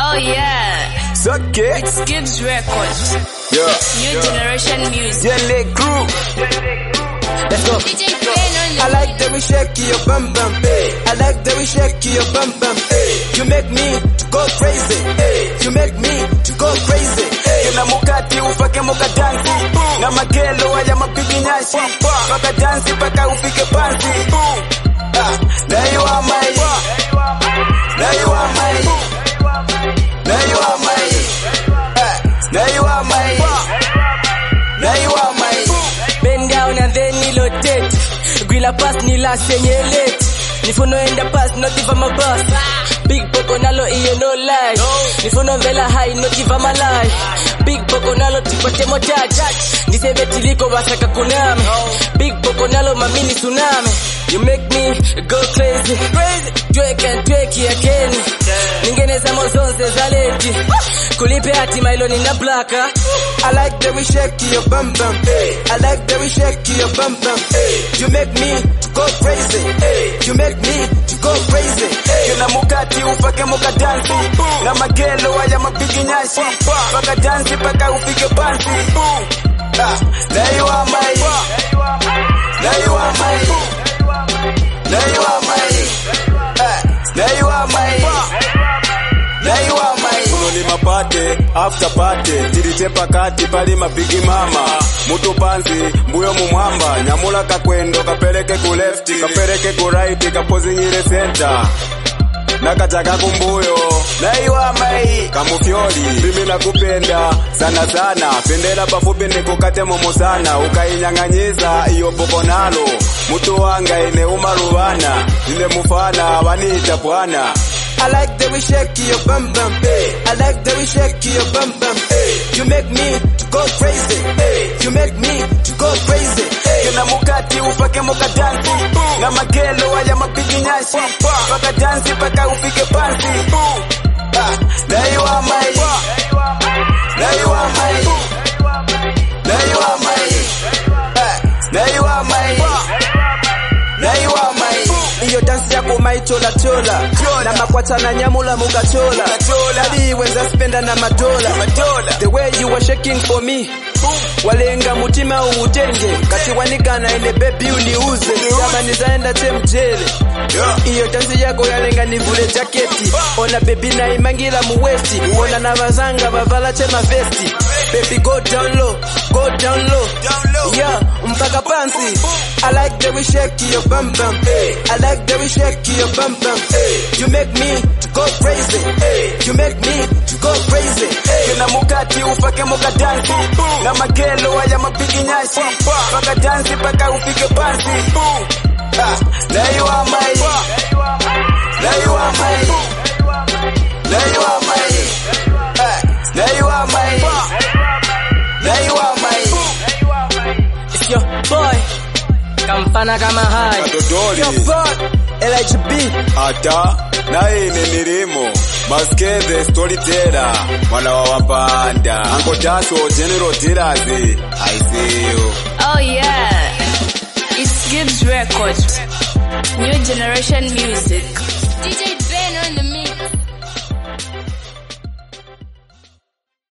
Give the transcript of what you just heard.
Oh yeah. It's okay. It's Gibbs Records. Yeah. New generation music. Jelly Crew. Let's go. DJ playing on the I like the way shake your bum bum. I like the way shake your bum bum. You make me to go crazy. You make me to go crazy. Kila mukati ufake muka dansi. Na magelo haya mapigi nyashi. Paka dansi paka ufike pansi. Now you are my. Now you are my. Now you are my. Now you are my. Now you are my. Bend down and then rotate. Grilla pass ni last yenye late. Nifuno enda pass not if I'm a boss. Big Poconalo iye no lie. Nifuno vela high not if I'm alive. Big Poconalo tipate mojaji. Nisebe tiliko wasaka kuname. Big Poconalo mamini tsunami. You make me go crazy. Drake and Drake again. Ningeneza mozonze zaleti. Kulipe hati mailoni na blaka. I like the way shake your bum bum. I like the way shake your bum bum. You make me to go crazy. You make me to go crazy. Kila mukati ufake muka dansi. Na magelo haya mapigi nyashi. Paka dansi paka ufike pansi. Now you are my. Now you are my. Now you are my. Now you are my. Now you are my. Unoni mapate, after party, tirite pakati pali mapigi mama. Mutu pansi, mbuyo mumwamba. Nyamula kakwendo, kapeleke ku lefti, kapeleke ku righti, kapozinyire center. Nakataka kumbuyo. Now you are my. Kamufyoli, mimi nakupenda sana sana. Pendela pafupi nikukate mumu sana. Ukainyang'anyiza iyo Poconalo. Mutu wanga ine umarubana. Ine mufana waniita bwana. I like the way shake your bum bum. I like the way shake your bum bum. You make me to go crazy. You make me to go crazy. Kila mukati ufake muka dansi. Na magelo haya mapigi nyashi. Paka dansi paka ufike pansi. Now you are my. Now you are my. Now you are my. Now you are my. Now you are my. Iyo dansi yako maichola chola. Na makwata na nyamula muka chola. Hadi wenza spenda na madola. The way you were shaking for me. Walenga mutima uutenge. Kati wanikana ene baby uniuze. Kama nizaenda temjele. Iyo dansi yako yalenga nivule jaketi. Ona baby na imangila muwesti. Ona na wazanga wavala chema vesti. Baby go down low. Go down low. Yeah, mpaka pansi. I like the way shake your bum bum. I like the way shake your bum bum. You make me to go crazy. You make me to go crazy. Kila mukati ufake muka dansi. Na magelo haya mapigi nyashi. Paka dansi paka ufike pansi. Now you are my. Now you are my. Now you are my. Now you are my. Now you are my. It's your boy. Kampana kama hai. Kadodoli. Your boy. LHB. Ata na ine nilimo. Maskeze storyteller. Mwana wa wapanda. Uncle Daso General Tirazi. I see you. Oh yeah. It's Gibbs Records. New generation music. DJ